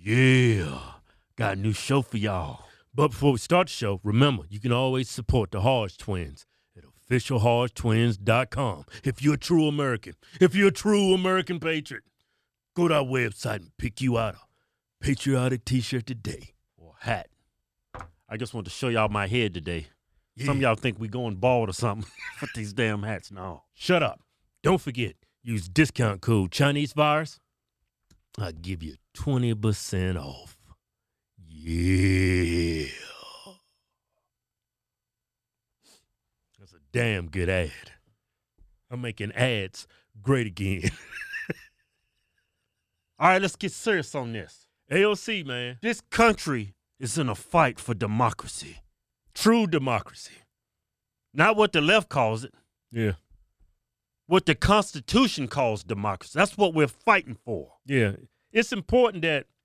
Yeah, got a new show for y'all. But before we start the show, remember, you can always support the Hodge Twins at officialhodgetwins.com. If you're a true American, if you're a true American patriot, go to our website and pick you out a patriotic t-shirt today or hat. I just want to show y'all my head today. Yeah. Some of y'all think we going bald or something with these damn hats. No. Shut up. Don't forget, use discount code ChineseVirus. I'll give you 20% off. Yeah. That's a damn good ad. I'm making ads great again. All right, let's get serious on this. AOC, man. This country is in a fight for democracy. True democracy. Not what the left calls it. Yeah. What the Constitution calls democracy. That's what we're fighting for. Yeah. It's important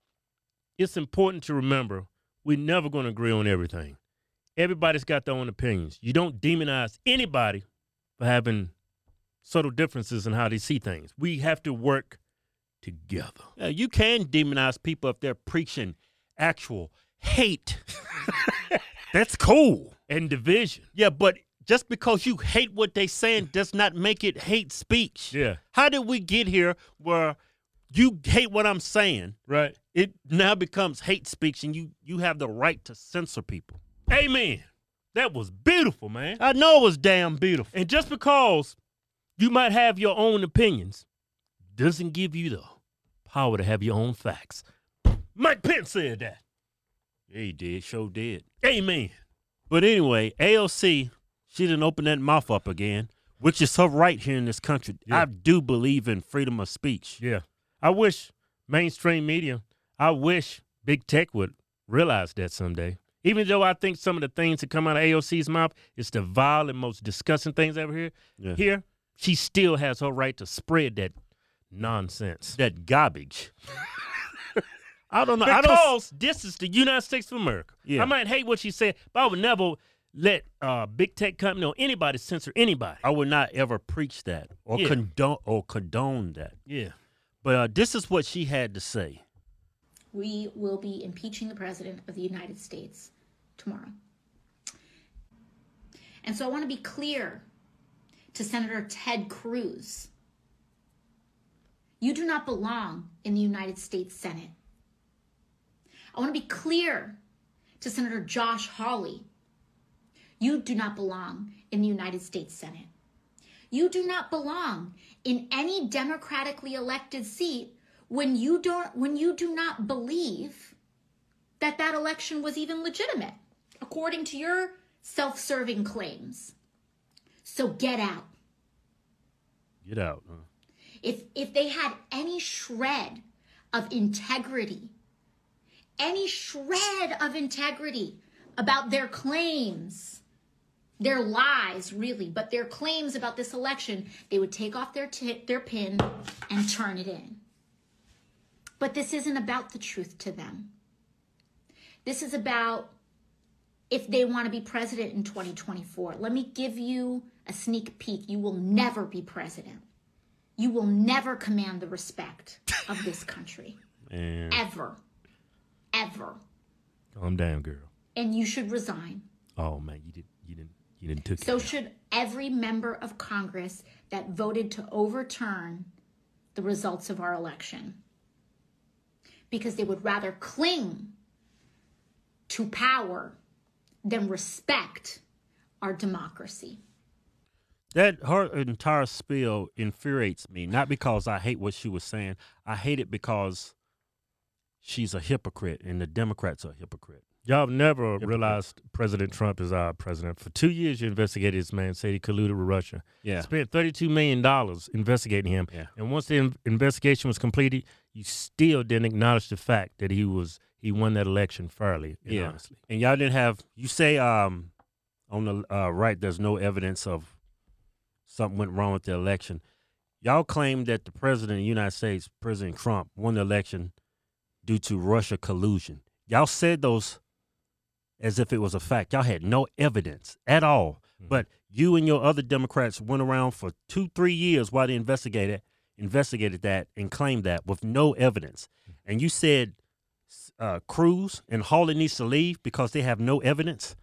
to remember we're never going to agree on everything. Everybody's got their own opinions. You don't demonize anybody for having subtle differences in how they see things. We have to work together. Yeah, you can demonize people if they're preaching actual hate. That's cool. And division. Yeah, but just because you hate what they saying does not make it hate speech. Yeah. How did we get here where you hate what I'm saying? Right. It now becomes hate speech and you have the right to censor people. Amen. That was beautiful, man. I know it was damn beautiful. And just because you might have your own opinions doesn't give you the power to have your own facts. Mike Pence said that. Yeah, he did. Sure did. Amen. But anyway, AOC, she didn't open that mouth up again, which is her right here in this country. Yeah. I do believe in freedom of speech. Yeah. I wish mainstream media, I wish big tech would realize that someday. Even though I think some of the things that come out of AOC's mouth is the vile and most disgusting things ever here. Yeah. Here, she still has her right to spread that nonsense. That garbage. I don't know. Because this is the United States of America. Yeah. I might hate what she said, but I would never let big tech company or anybody censor anybody. I would not ever preach that or condone that. Yeah. But this is what she had to say. We will be impeaching the President of the United States tomorrow. And so I want to be clear to Senator Ted Cruz. You do not belong in the United States Senate. I want to be clear to Senator Josh Hawley. You do not belong in the United States Senate. You do not belong in any democratically elected seat when you do not believe that that election was even legitimate, according to your self-serving claims. So get out. Get out, huh? If they had any shred of integrity about their claims, their lies, really, but their claims about this election, they would take off their pin and turn it in. But this isn't about the truth to them. This is about if they want to be president in 2024. Let me give you a sneak peek. You will never be president. You will never command the respect of this country. Man. Ever. Calm down, girl. And you should resign. Oh man, you didn't took it. So should every member of Congress that voted to overturn the results of our election. Because they would rather cling to power than respect our democracy. That her entire spiel infuriates me, not because I hate what she was saying. I hate it because she's a hypocrite and the Democrats are a hypocrite. Y'all have never realized President Trump is our president. For 2 years, you investigated this man, said he colluded with Russia. Yeah. Spent $32 million investigating him. Yeah. And once the investigation was completed, you still didn't acknowledge the fact that he won that election fairly and honestly. And y'all didn't have, you say on the right, there's no evidence of something went wrong with the election. Y'all claim that the president of the United States, President Trump, won the election due to Russia collusion. Y'all said those as if it was a fact. Y'all had no evidence at all. Mm-hmm. But you and your other Democrats went around for 2-3 years while they investigated that and claimed that with no evidence. Mm-hmm. And you said Cruz and Hawley needs to leave because they have no evidence.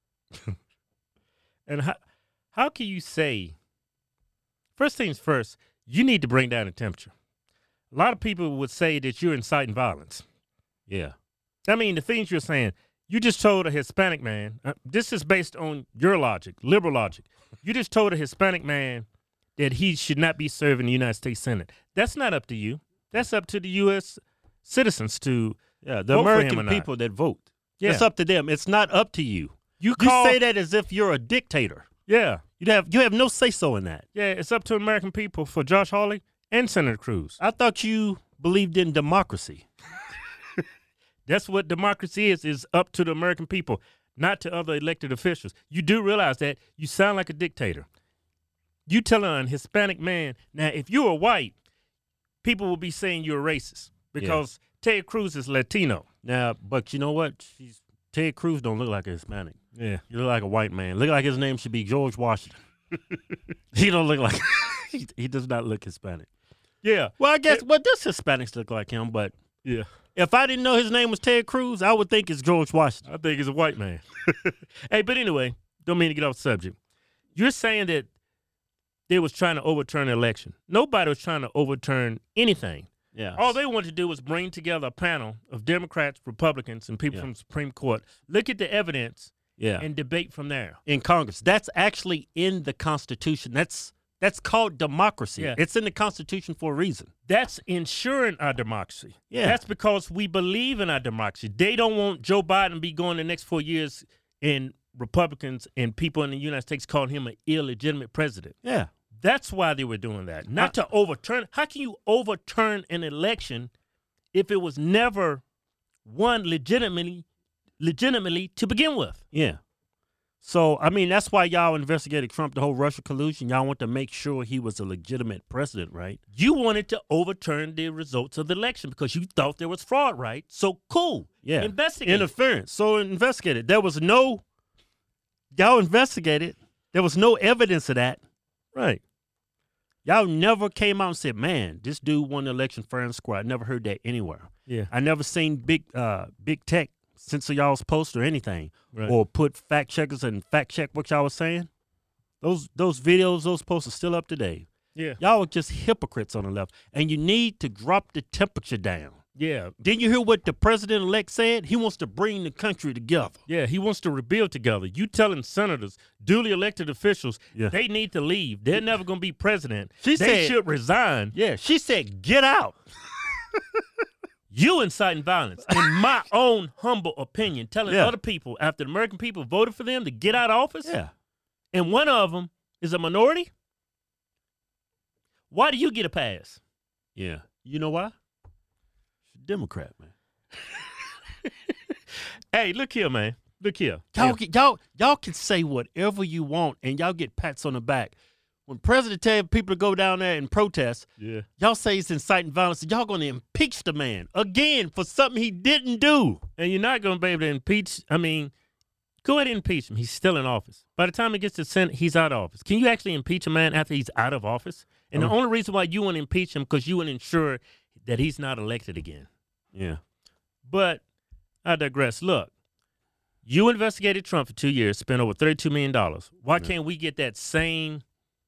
And how can you say, first things first, you need to bring down the temperature. A lot of people would say that you're inciting violence. Yeah. I mean, the things you're saying, you just told a Hispanic man, this is based on your logic, liberal logic. You just told a Hispanic man that he should not be serving the United States Senate. That's not up to you. That's up to the U.S. citizens to the vote American for him or people not. that vote. Yeah. It's up to them. It's not up to you. You You say that as if you're a dictator. Yeah. You have no say-so in that. Yeah, it's up to American people for Josh Hawley and Senator Cruz. I thought you believed in democracy. That's what democracy is up to the American people, not to other elected officials. You do realize that you sound like a dictator. You telling a Hispanic man, now if you were white, people will be saying you're a racist because Ted Cruz is Latino. Now, but you know what? Ted Cruz don't look like a Hispanic. Yeah. You look like a white man. Look like his name should be George Washington. He don't look like he does not look Hispanic. Yeah. Well, I guess does Hispanics look like him, but Yeah. if I didn't know his name was Ted Cruz, I would think it's George Washington. I think he's a white man. Hey, but anyway, don't mean to get off subject. You're saying that they was trying to overturn the election. Nobody was trying to overturn anything. Yeah. All they wanted to do was bring together a panel of Democrats, Republicans, and people from the Supreme Court, look at the evidence, and debate from there. In Congress. That's actually in the Constitution. That's called democracy. Yeah. It's in the Constitution for a reason. That's ensuring our democracy. Yeah. That's because we believe in our democracy. They don't want Joe Biden to be going the next 4 years and Republicans and people in the United States calling him an illegitimate president. Yeah. That's why they were doing that, not to overturn. How can you overturn an election if it was never won legitimately to begin with? Yeah. So, I mean, that's why y'all investigated Trump, the whole Russia collusion. Y'all want to make sure he was a legitimate president, right? You wanted to overturn the results of the election because you thought there was fraud, right? So, cool. Yeah. Investigate. Interference. So, investigated. Y'all investigated. There was no evidence of that. Right. Y'all never came out and said, man, this dude won the election fair and square. I never heard that anywhere. Yeah. I never seen big tech censor y'all's post or anything, Right. or put fact checkers and fact check what y'all was saying. Those videos, those posts are still up today. Yeah. Y'all are just hypocrites on the left, and you need to drop the temperature down. Yeah. Didn't you hear what the president-elect said? He wants to bring the country together. Yeah, he wants to rebuild together. You telling senators, duly elected officials, they need to leave. They're never going to be president. They should resign. Yeah, she said, get out. You inciting violence, in my own humble opinion, telling other people after the American people voted for them to get out of office, and one of them is a minority, why do you get a pass? Yeah. You know why? She's a Democrat, man. Hey, look here, man. Look here. Y'all can say whatever you want, and y'all get pats on the back. When President tell people to go down there and protest, y'all say it's inciting violence, and y'all going to impeach the man again for something he didn't do. And you're not going to be able to impeach. I mean, go ahead and impeach him. He's still in office. By the time he gets to the Senate, he's out of office. Can you actually impeach a man after he's out of office? And the only reason why you want to impeach him because you want to ensure that he's not elected again. Yeah. But I digress. Look, you investigated Trump for 2 years, spent over $32 million. Why can't we get that same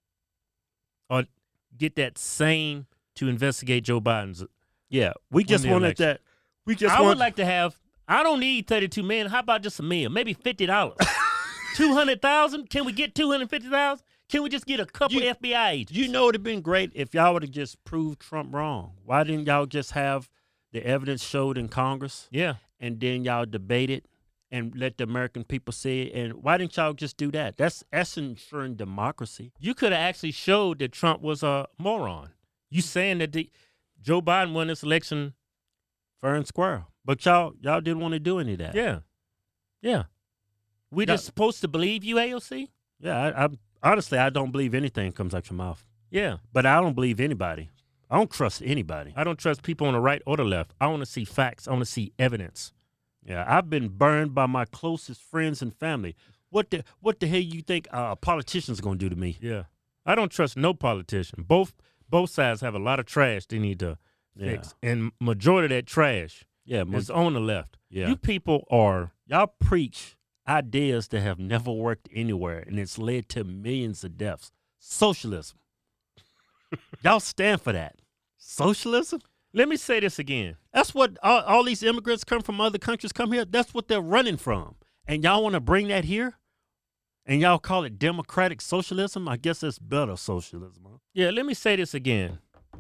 to investigate Joe Biden's? Yeah, we just wanted that. I would like to have. I don't need $32 million. How about just $1 million? Maybe $50. 200,000. Can we get 250,000? Can we just get a couple FBI agents? You know, it would have been great if y'all would have just proved Trump wrong. Why didn't y'all just have the evidence showed in Congress? Yeah, and then y'all debate it and let the American people see it. And why didn't y'all just do that? That's ensuring democracy. You could have actually showed that Trump was a moron. You saying that Joe Biden won this election fair and square. But y'all didn't want to do any of that. Yeah. Yeah. We just supposed to believe you, AOC? Yeah, I honestly, I don't believe anything comes out your mouth. Yeah. But I don't believe anybody. I don't trust anybody. I don't trust people on the right or the left. I want to see facts. I want to see evidence. Yeah, I've been burned by my closest friends and family. What the hell you think a politician's going to do to me? Yeah. I don't trust no politician. Both sides have a lot of trash they need to fix. And majority of that trash Yeah, it's on the left. Yeah. You people y'all preach ideas that have never worked anywhere, and it's led to millions of deaths. Socialism. Y'all stand for that. Socialism? Let me say this again. That's what all these immigrants come from other countries come here. That's what they're running from. And y'all want to bring that here? And y'all call it democratic socialism? I guess it's better socialism. Huh? Yeah, let me say this again.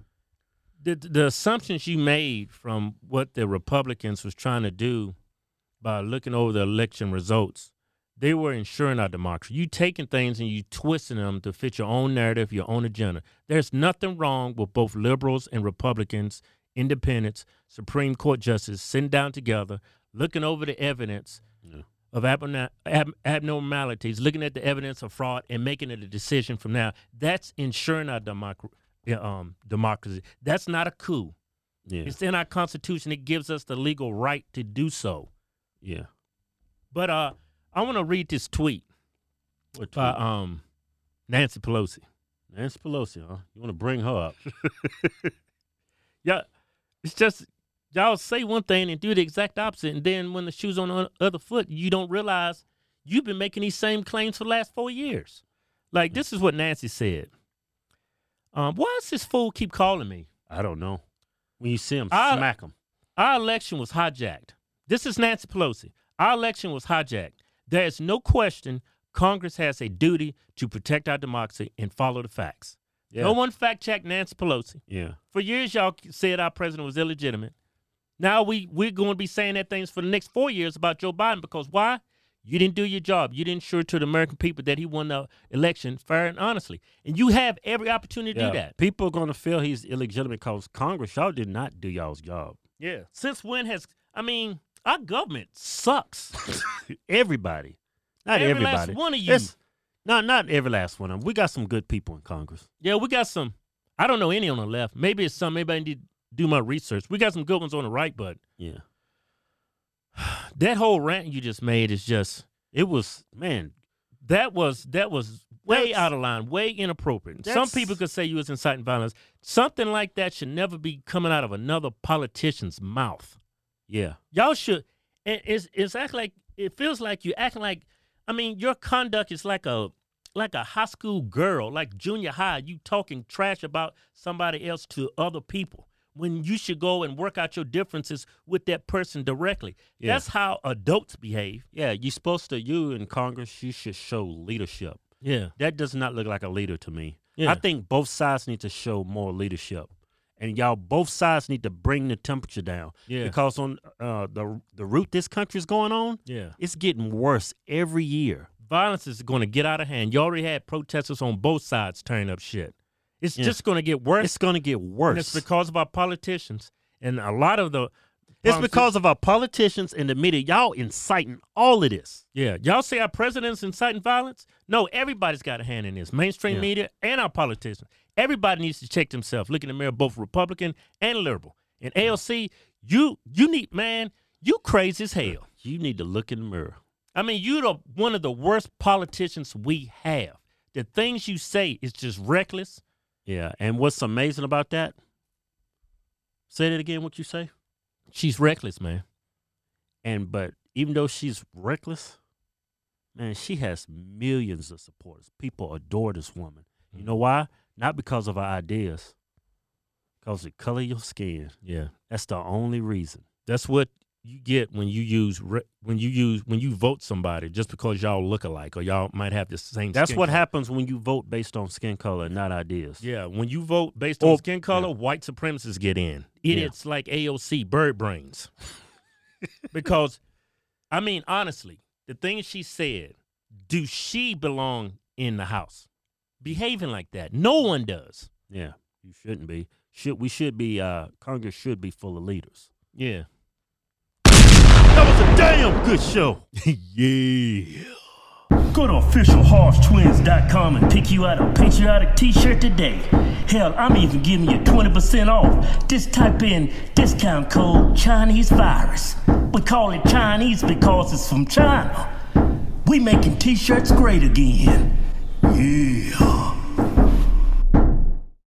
The assumptions you made from what the Republicans was trying to do by looking over the election results, they were ensuring our democracy. You taking things and you twisting them to fit your own narrative, your own agenda. There's nothing wrong with both liberals and Republicans, independents, Supreme Court justices sitting down together, looking over the evidence of abnormalities, looking at the evidence of fraud and making it a decision from now. That's ensuring our democracy. That's not a coup. Yeah. It's in our Constitution. It gives us the legal right to do so. Yeah. But I want to read this tweet by Nancy Pelosi. Nancy Pelosi, huh? You want to bring her up? Yeah, it's just y'all say one thing and do the exact opposite, and then when the shoe's on the other foot, you don't realize you've been making these same claims for the last 4 years. Like, this is what Nancy said. Why does this fool keep calling me? I don't know. When you see him, smack him. Our election was hijacked. This is Nancy Pelosi. Our election was hijacked. There is no question Congress has a duty to protect our democracy and follow the facts. Yeah. No one fact-checked Nancy Pelosi. Yeah. For years, y'all said our president was illegitimate. Now we're going to be saying that things for the next 4 years about Joe Biden because why? You didn't do your job. You didn't ensure to the American people that he won the election fair and honestly. And you have every opportunity to do that. People are going to feel he's illegitimate because Congress, y'all did not do y'all's job. Yeah. Since when our government sucks. Everybody. Not every everybody. Last one of you. Not every last one of them. We got some good people in Congress. Yeah, we got some. I don't know any on the left. Maybe it's some. Maybe I need to do my research. We got some good ones on the right, but yeah. That whole rant you just made is just, it was, man. That was way out of line, way inappropriate. Some people could say you was inciting violence. Something like that should never be coming out of another politician's mouth. Yeah. Y'all should, it's act like, it feels like you acting like, your conduct is like a high school girl, like junior high, you talking trash about somebody else to other people when you should go and work out your differences with that person directly. Yeah. That's how adults behave. Yeah, you in Congress, you should show leadership. Yeah. That does not look like a leader to me. Yeah. I think both sides need to show more leadership. And y'all, both sides need to bring the temperature down. Yeah. Because on the route this country is going on, it's getting worse every year. Violence is going to get out of hand. You already had protesters on both sides turning up shit. It's just going to get worse. It's going to get worse. And it's because of our politicians. And a lot of the... It's because of our politicians and the media. Y'all inciting all of this. Yeah. Y'all say our president's inciting violence? No, everybody's got a hand in this. Mainstream media and our politicians. Everybody needs to check themselves. Look in the mirror, both Republican and liberal. And AOC, you need, man, you crazy as hell. You need to look in the mirror. You're one of the worst politicians we have. The things you say is just reckless. Yeah, and what's amazing about that? Say that again, what you say? She's reckless, man. But even though she's reckless, man, she has millions of supporters. People adore this woman. Mm-hmm. You know why? Not because of her ideas. Because of the color of your skin. Yeah. That's the only reason. That's what you get when you vote somebody just because y'all look alike or y'all might have the same That's skin what color. happens when you vote based on skin color, not ideas. Yeah, when you vote based on skin color, white supremacists get in. Idiots like AOC, bird brains. Because, honestly, the things she said, do she belong in the House? Behaving like that. No one does. Yeah, you shouldn't be. Congress should be full of leaders. Yeah. That was a damn good show. Yeah. Go to officialhorsetwins.com and pick you out a patriotic t-shirt today. Hell, I'm even giving you 20% off. Just type in discount code Chinese Virus. We call it Chinese because it's from China. We making t-shirts great again. Yeah.